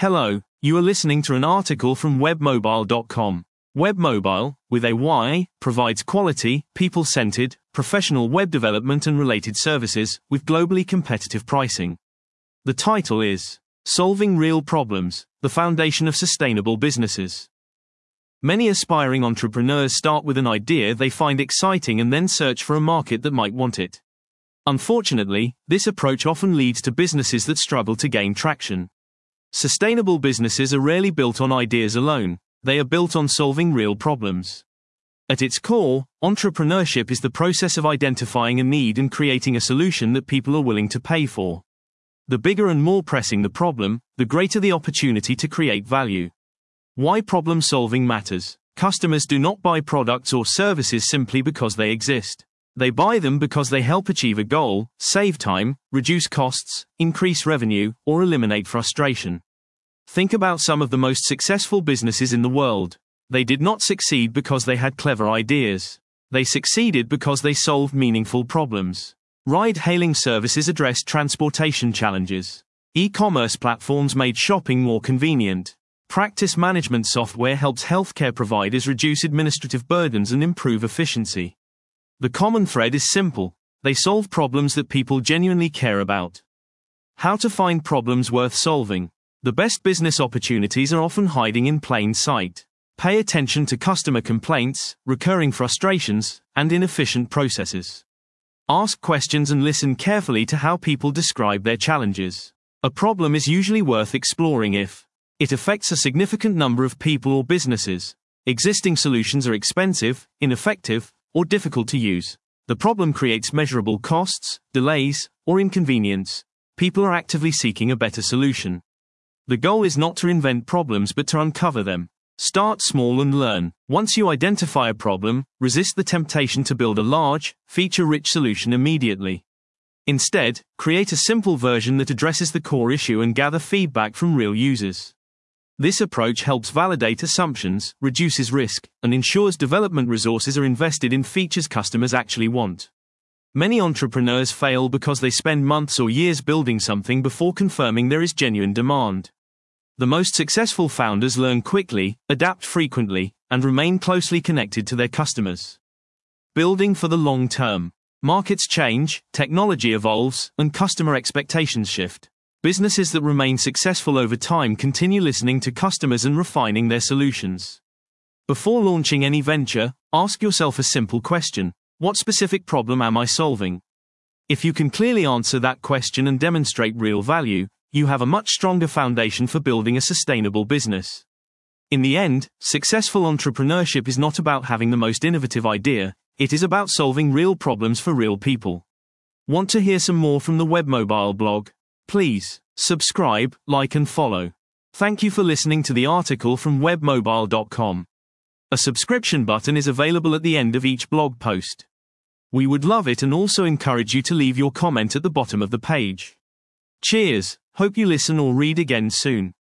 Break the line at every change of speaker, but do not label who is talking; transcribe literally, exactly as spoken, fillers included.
Hello, you are listening to an article from webmobile dot com. Webmobile, with a Y, provides quality, people-centered, professional web development and related services, with globally competitive pricing. The title is Solving Real Problems, the Foundation of Sustainable Businesses. Many aspiring entrepreneurs start with an idea they find exciting and then search for a market that might want it. Unfortunately, this approach often leads to businesses that struggle to gain traction. Sustainable businesses are rarely built on ideas alone, they are built on solving real problems. At its core, entrepreneurship is the process of identifying a need and creating a solution that people are willing to pay for. The bigger and more pressing the problem, the greater the opportunity to create value. Why problem solving matters. Customers do not buy products or services simply because they exist. They buy them because they help achieve a goal, save time, reduce costs, increase revenue, or eliminate frustration. Think about some of the most successful businesses in the world. They did not succeed because they had clever ideas. They succeeded because they solved meaningful problems. Ride-hailing services addressed transportation challenges. E-commerce platforms made shopping more convenient. Practice management software helps healthcare providers reduce administrative burdens and improve efficiency. The common thread is simple. They solve problems that people genuinely care about. How to find problems worth solving. The best business opportunities are often hiding in plain sight. Pay attention to customer complaints, recurring frustrations, and inefficient processes. Ask questions and listen carefully to how people describe their challenges. A problem is usually worth exploring if it affects a significant number of people or businesses. Existing solutions are expensive, ineffective, or difficult to use. The problem creates measurable costs, delays, or inconvenience. People are actively seeking a better solution. The goal is not to invent problems but to uncover them. Start small and learn. Once you identify a problem, resist the temptation to build a large, feature-rich solution immediately. Instead, create a simple version that addresses the core issue and gather feedback from real users. This approach helps validate assumptions, reduces risk, and ensures development resources are invested in features customers actually want. Many entrepreneurs fail because they spend months or years building something before confirming there is genuine demand. The most successful founders learn quickly, adapt frequently, and remain closely connected to their customers. Building for the long term. Markets change, technology evolves, and customer expectations shift. Businesses that remain successful over time continue listening to customers and refining their solutions. Before launching any venture, ask yourself a simple question: what specific problem am I solving? If you can clearly answer that question and demonstrate real value, you have a much stronger foundation for building a sustainable business. In the end, successful entrepreneurship is not about having the most innovative idea, it is about solving real problems for real people. Want to hear some more from the Webmobile blog? Please subscribe, like and follow. Thank you for listening to the article from webmobile dot com. A subscription button is available at the end of each blog post. We would love it and also encourage you to leave your comment at the bottom of the page. Cheers, hope you listen or read again soon.